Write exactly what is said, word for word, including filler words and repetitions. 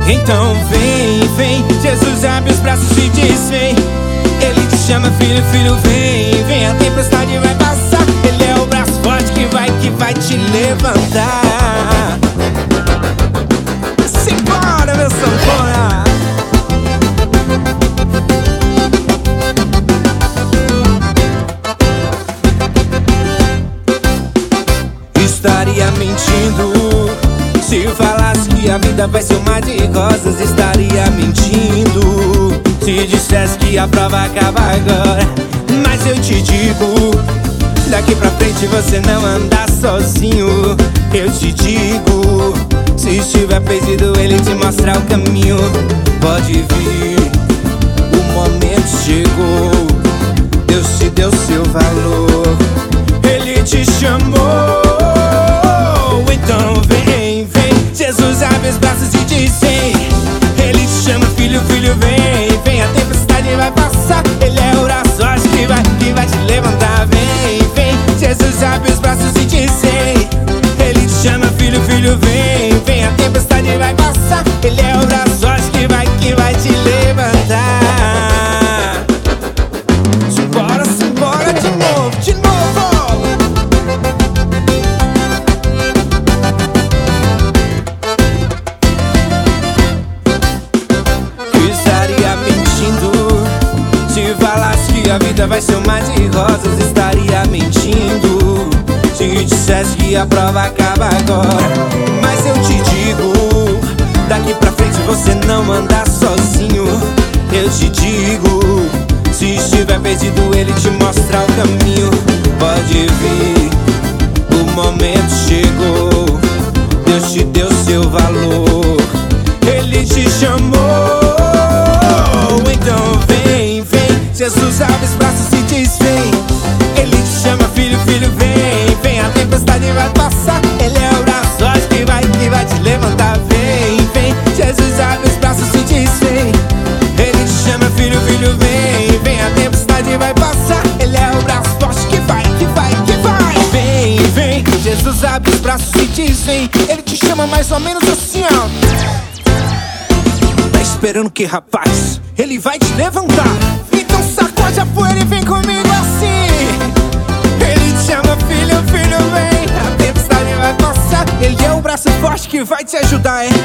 Então vem, vem, Jesus abre os braços e diz vem. Ele te chama, filho, filho, vem, vem. A tempestade vai passar. Ele é o braço forte que vai, que vai te levantar. Simbora, meu sanfona. Estaria mentindo se falasse que a vida vai ser um mar de rosas. Estaria mentindo se dissesse que a prova acaba agora. Mas eu te digo, daqui pra frente você não anda sozinho. Eu te digo, se estiver perdido ele te mostra o caminho. Pode vir, o momento chegou. Deus te deu seu valor. Ele te chamou. Então vem, vem, Jesus abre os braços e diz vem. Ele te chama, filho, filho, vem, vem. A tempestade vai passar. Ele é o braço forte que vai, que vai te levantar. Vem, vem, Jesus abre os braços e diz vem. Ele te chama, filho, filho, vem, vem. A tempestade vai passar. Ele é o braço forte que vai, que vai te levantar. Simbora, simbora de novo, de novo. Se falasse que a vida vai ser um mar de rosas, estaria mentindo se dissesse que a prova acaba agora. Mas eu te digo, daqui pra frente você não anda sozinho. Eu te digo, se estiver perdido ele te mostra o caminho. Pode vir, o momento chegou. Deus te deu seu valor. Ele te chamou. Então vem, vem, Jesus abre os braços e diz vem. Ele te chama, filho, filho, vem, vem. A tempestade vai passar. Ele é o braço forte que vai, que vai te levantar. Vem, vem, Jesus abre os braços e diz vem. Ele te chama, filho, filho, vem, vem. A tempestade vai passar. Ele é o braço forte que vai, que vai, que vai. Vem, vem, Jesus abre os braços e diz vem. Ele te chama mais ou menos assim, ó. Tá esperando o que, rapaz? Ele vai te levantar. Então sacode a poeira e vem comigo assim. Ele te chama, filho, filho, vem. A tempestade vai passar. Ele é o braço forte que vai te ajudar, é.